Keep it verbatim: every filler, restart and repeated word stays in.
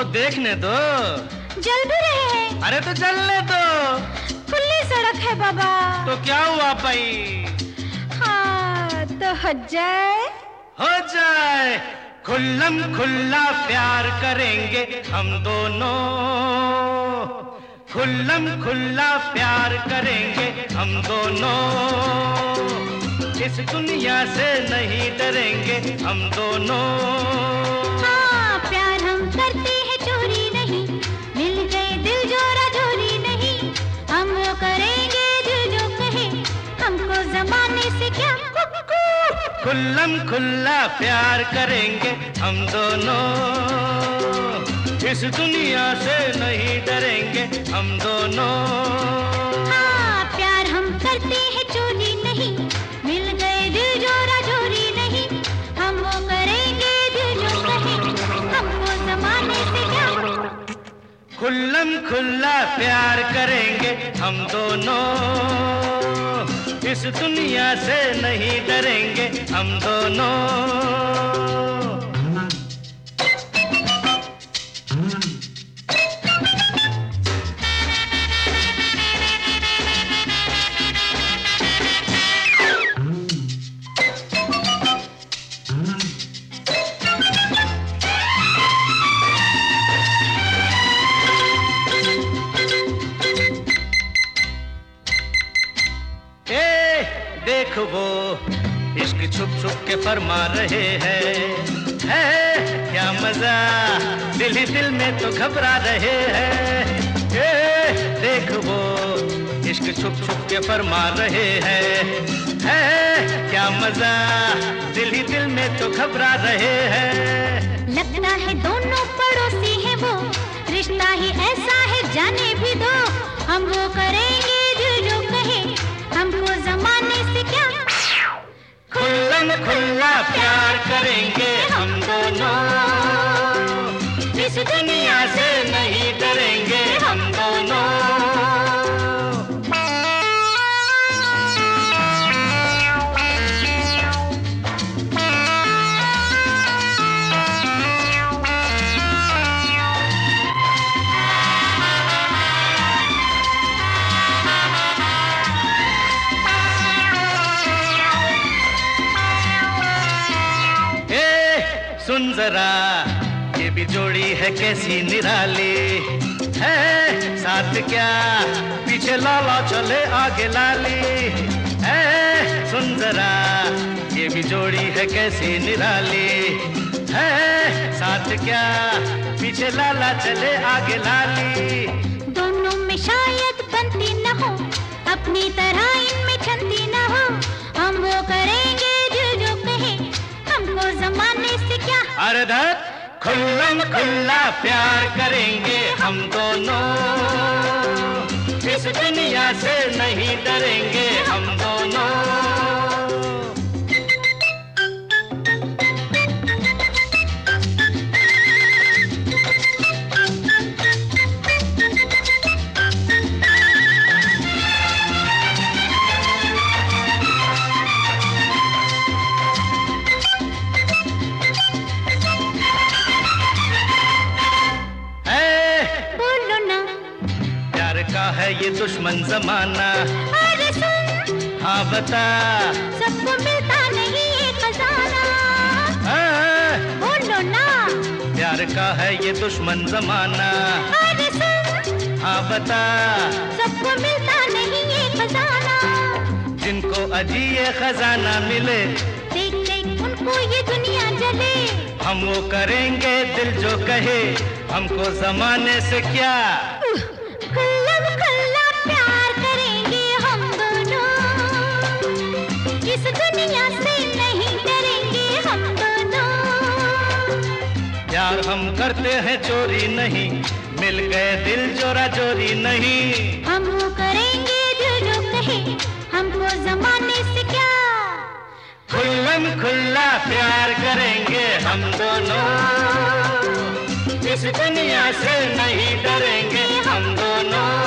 तो देखने दो। जल भी रहे हैं। अरे तो चलने दो। खुली सड़क है बाबा। तो क्या हुआ भाई? हाँ तो हो जाए। हो जाए। खुल्लम खुल्ला प्यार करेंगे हम दोनों, खुल्लम खुल्ला प्यार करेंगे हम दोनों, इस दुनिया से नहीं डरेंगे हम दोनों। हाँ प्यार हम करते हैं चोरी नहीं, मिल गए दिल जोरा जोरी नहीं, हम वो करेंगे दिल जो कहे, हमको जमाने से क्या। खुल्लम खुल्ला प्यार करेंगे हम दोनों, इस दुनिया से नहीं डरेंगे हम दोनों। हाँ प्यार हम करते हैं चोरी नहीं, मिल गए दिल जोरा जोरी नहीं, हम वो करेंगे दिल जो कहे, हमको जमाने से क्या। खुल्लम खुल्ला प्यार करेंगे हम दोनों, इस दुनिया से नहीं डरेंगे हम दोनों। देख वो इश्क छुप छुप के फरमा रहे हैं, है क्या मजा, दिल ही दिल में तो घबरा रहे हैं। ए, देख वो इश्क छुप छुप के फरमा रहे हैं, है क्या मजा, दिल ही दिल में तो घबरा रहे हैं। लगता है दोनों पड़ोसी हैं वो, रिश्ता ही ऐसा है जाने भी दो, हम वो करेंगे दिल जो कहे, हमको जमाने से क्या। खुल्लम खुल्ला प्यार करेंगे हम दोनों, इस दुनिया से नहीं डरेंगे हम दोनों। सुन जरा ये भी जोड़ी है कैसी निराली, है साथ क्या पीछे लाला चले आगे लाली, है सुन जरा ये भी जोड़ी है कैसी निराली, है साथ क्या पीछे लाला चले आगे लाली। दोनों में शायद बनती न हो, अपनी तरह इनमें छंदी न हो, हम वो करेंगे दिल जो कहे, हमको जमाने से क्या। अरे धर खुल्लम खुल्ला प्यार करेंगे हम दोनों, इस दुनिया से नहीं डरेंगे हम दोनों। है ये दुश्मन जमाना, अरे सुन हाँ बता, सबको मिलता नहीं ये खजाना, बोलो ना। प्यार का है ये दुश्मन जमाना, अरे सुन हाँ बता, सबको मिलता नहीं ये खजाना, जिनको अजी ये खजाना मिले, देख देख उनको ये दुनिया जले, हम वो करेंगे दिल जो कहे, हमको जमाने से क्या। खुल्लम खुल्ला प्यार करेंगे हम दोनों, इस दुनिया से नहीं डरेंगे हम दोनों। प्यार हम करते हैं चोरी नहीं, मिल गए दिल जोरा जोरी नहीं, हम वो करेंगे दिल जो कहे, हमको जमाने से क्या। खुल्लम खुल्ला प्यार करेंगे हम दोनों, इस दुनिया से नहीं डरेंगे हम दोनों।